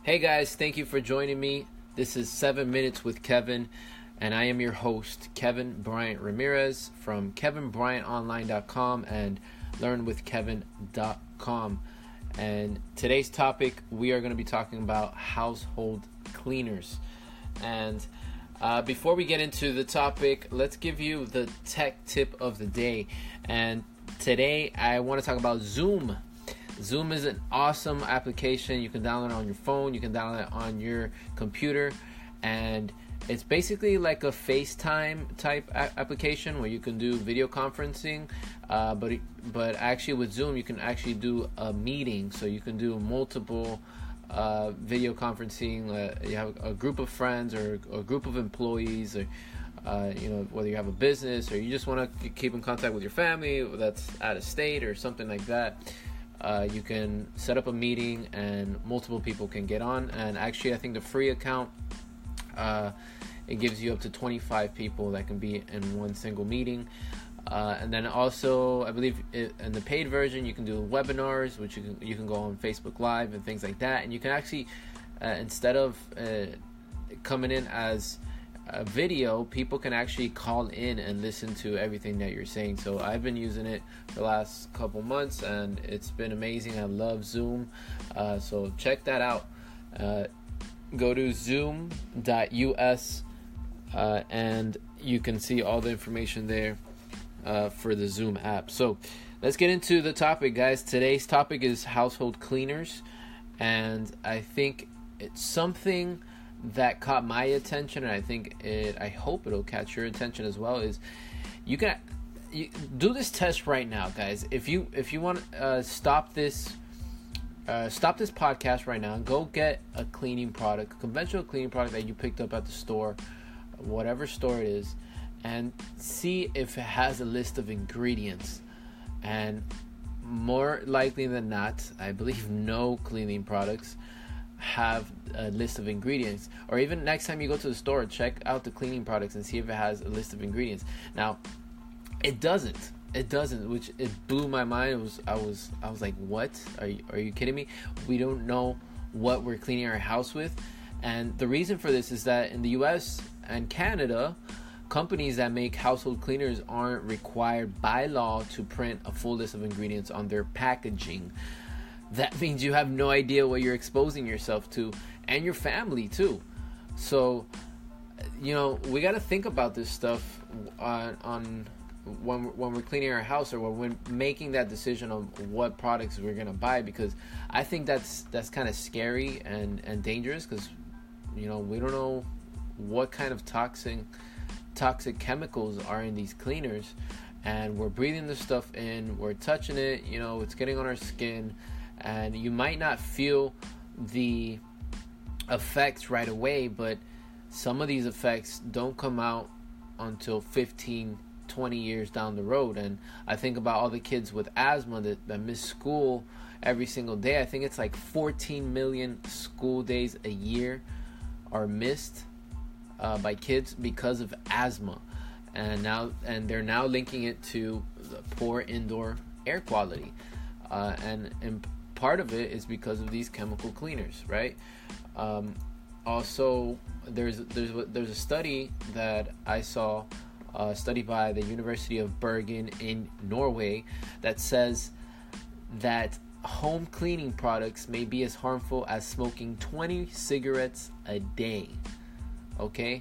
Hey guys, thank you for joining me. This is 7 Minutes with Kevin, and I am your host, Kevin Bryant Ramirez from kevinbryantonline.com and learnwithkevin.com. And today's topic, we are going to be talking about household cleaners. And before we get into the topic, let's give you the tech tip of the day. And today, I want to talk about Zoom. Zoom is an awesome application. You can download it on your phone. You can download it on your computer. And it's basically like a FaceTime type application where you can do video conferencing. But actually with Zoom, you can actually do a meeting. So you can do multiple video conferencing. You have a group of friends or a group of employees, or whether you have a business or you just want to keep in contact with your family that's out of state or something like that. You can set up a meeting and multiple people can get on. And actually, I think the free account, it gives you up to 25 people that can be in one single meeting. And then also, I believe in the paid version, you can do webinars, which you can go on Facebook Live and things like that. And you can actually, instead of coming in as a video, people can actually call in and listen to everything that you're saying. So I've been using it for the last couple months and it's been amazing. I love Zoom. So check that out. Go to zoom.us and you can see all the information there for the Zoom app. So let's get into the topic, guys. Today's topic is household cleaners, and I think it's something that caught my attention, and I hope it'll catch your attention as well. Is you do this test right now, guys. If you want to stop this podcast right now and go get a cleaning product, a conventional cleaning product that you picked up at the store, whatever store it is, and see if it has a list of ingredients. And more likely than not, I believe no cleaning products have a list of ingredients. Or even next time you go to the store, check out the cleaning products and see if it has a list of ingredients. Now, it doesn't, which it blew my mind. I was like, what? Are you kidding me? We don't know what we're cleaning our house with. And the reason for this is that in the US and Canada, companies that make household cleaners aren't required by law to print a full list of ingredients on their packaging. That means you have no idea what you're exposing yourself to, and your family too. So, we got to think about this stuff on when we're cleaning our house, or when we're making that decision on what products we're gonna buy, because I think that's kind of scary and dangerous, because we don't know what kind of toxic chemicals are in these cleaners, and we're breathing this stuff in, we're touching it, it's getting on our skin. And you might not feel the effects right away, but some of these effects don't come out until 15, 20 years down the road. And I think about all the kids with asthma that miss school every single day. I think it's like 14 million school days a year are missed by kids because of asthma. And they're now linking it to the poor indoor air quality. And part of it is because of these chemical cleaners, right? Also, there's a study that I saw, a study by the University of Bergen in Norway, that says that home cleaning products may be as harmful as smoking 20 cigarettes a day. Okay?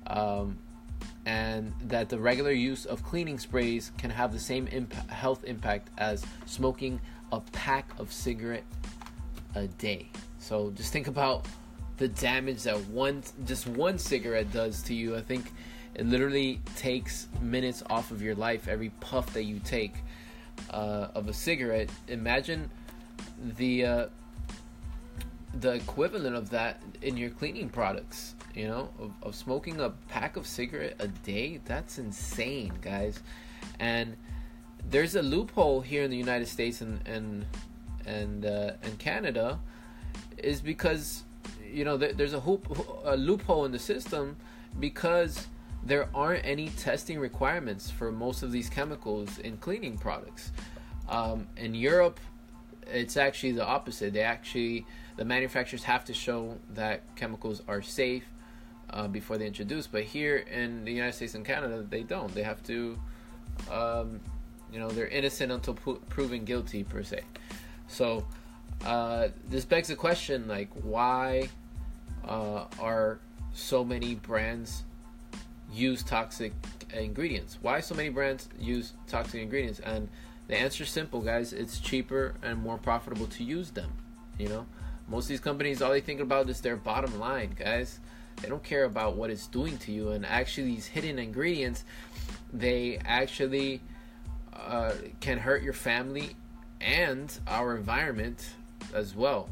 And that the regular use of cleaning sprays can have the same health impact as smoking a pack of cigarette a day. So just think about the damage that one cigarette does to you. I think it literally takes minutes off of your life every puff that you take of a cigarette. Imagine the equivalent of that in your cleaning products, of smoking a pack of cigarette a day. That's insane, guys. And there's a loophole here in the United States and Canada, is because there's a loophole in the system, because there aren't any testing requirements for most of these chemicals in cleaning products. In Europe, it's actually the opposite. the manufacturers have to show that chemicals are safe before they introduce. But here in the United States and Canada, they don't. They have to, they're innocent until proven guilty, per se. So this begs the question, like, why are so many brands use toxic ingredients? Why so many brands use toxic ingredients? And the answer is simple, guys. It's cheaper and more profitable to use them. Most of these companies, all they think about is their bottom line, guys. They don't care about what it's doing to you. And actually, these hidden ingredients, they actually can hurt your family and our environment as well.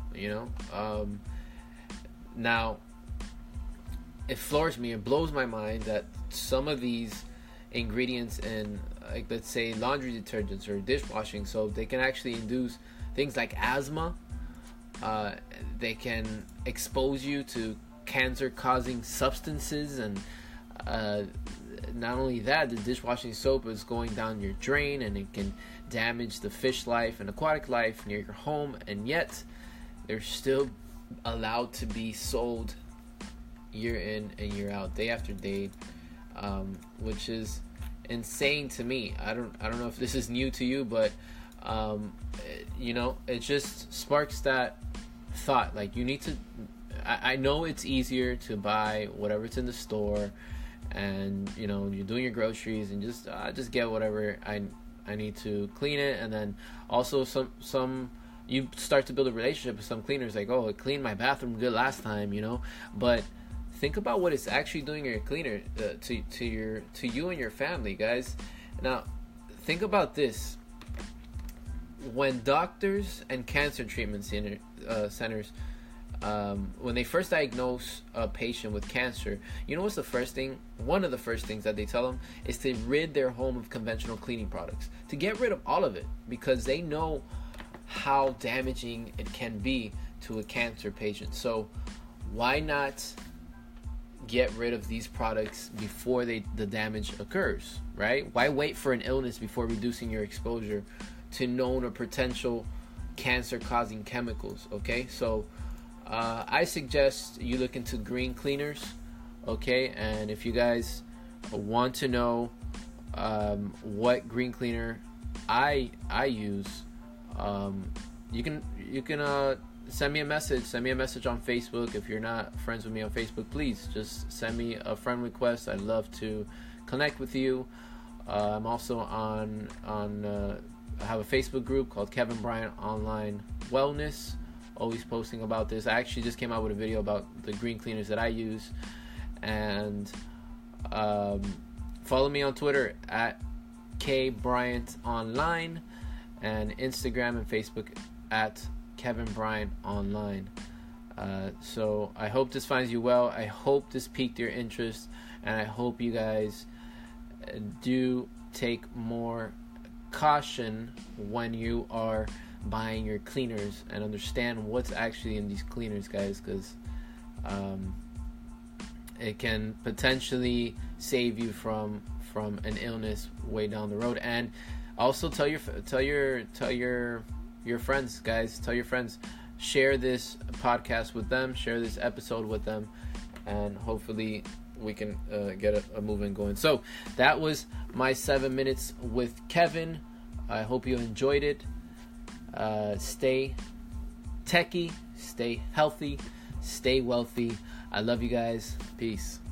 Now, it floors me, it blows my mind that some of these ingredients in, like, let's say, laundry detergents or dishwashing soap, they can actually induce things like asthma. They can expose you to cancer-causing substances, and not only that, the dishwashing soap is going down your drain, and it can damage the fish life and aquatic life near your home, and yet they're still allowed to be sold year in and year out, day after day, which is insane to me. I don't know if this is new to you, but it just sparks that thought. Like, you need to. I know it's easier to buy whatever's in the store, and you're doing your groceries and just get whatever I need to clean it, and then also some. You start to build a relationship with some cleaners, like, oh, it cleaned my bathroom good last time, but think about what it's actually doing to your cleaner, to you and your family, guys. Now, think about this. When doctors and cancer treatment centers, when they first diagnose a patient with cancer, what's the first thing? One of the first things that they tell them is to rid their home of conventional cleaning products, to get rid of all of it, because they know how damaging it can be to a cancer patient. So why not get rid of these products before the damage occurs, right? Why wait for an illness before reducing your exposure to known or potential cancer-causing chemicals? Okay, so I suggest you look into green cleaners. Okay, and if you guys want to know what green cleaner I use, you can send me a message on Facebook. If you're not friends with me on Facebook, please just send me a friend request. I'd love to connect with you. I'm also on I have a Facebook group called Kevin Bryant Online Wellness, always posting about this. I actually just came out with a video about the green cleaners that I use. And follow me on Twitter at KBryantOnline, and Instagram and Facebook at Kevin Bryant Online. So I hope this finds you well. I hope this piqued your interest, and I hope you guys do take more caution when you are buying your cleaners, and understand what's actually in these cleaners, guys, because it can potentially save you from an illness way down the road. And also tell your friends, guys. Tell your friends. Share this podcast with them. Share this episode with them, and hopefully we can get a movement going. So that was my 7 minutes with Kevin. I hope you enjoyed it. Stay techie, stay healthy, stay wealthy. I love you guys. Peace.